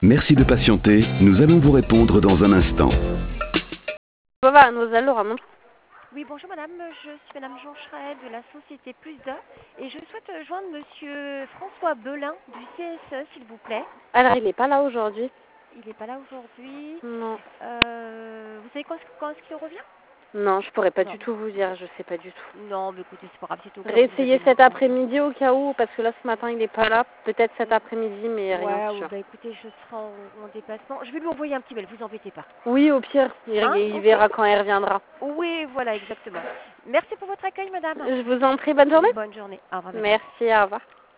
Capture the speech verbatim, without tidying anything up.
Merci de patienter, nous allons vous répondre dans un instant. Va, mademoiselle Laura, montre. Oui, bonjour madame, je suis madame Jean Schraet de la société Plus d'un et je souhaite joindre monsieur François Belin du C S E, s'il vous plaît. Alors, il n'est pas là aujourd'hui. Il n'est pas là aujourd'hui. Non. Euh, vous savez quand, quand est-ce qu'il revient? Non, je pourrais pas Non. du tout vous dire, je sais pas du tout. Non, mais écoutez, c'est pas grave, c'est au cas où vous Réessayez avez cet une- après-midi au cas où, parce que là, ce matin, il n'est pas là. Peut-être cet après-midi, mais rien Ouais, de ou sûr. bah écoutez, je serai en, en déplacement. Je vais lui envoyer un petit mail, vous embêtez pas. Oui, au pire, il, Hein, il ok? verra quand il reviendra. Oui, voilà, exactement. Merci pour votre accueil, madame. Je vous en prie, bonne journée. Bonne journée. Au revoir, madame. Merci, au revoir.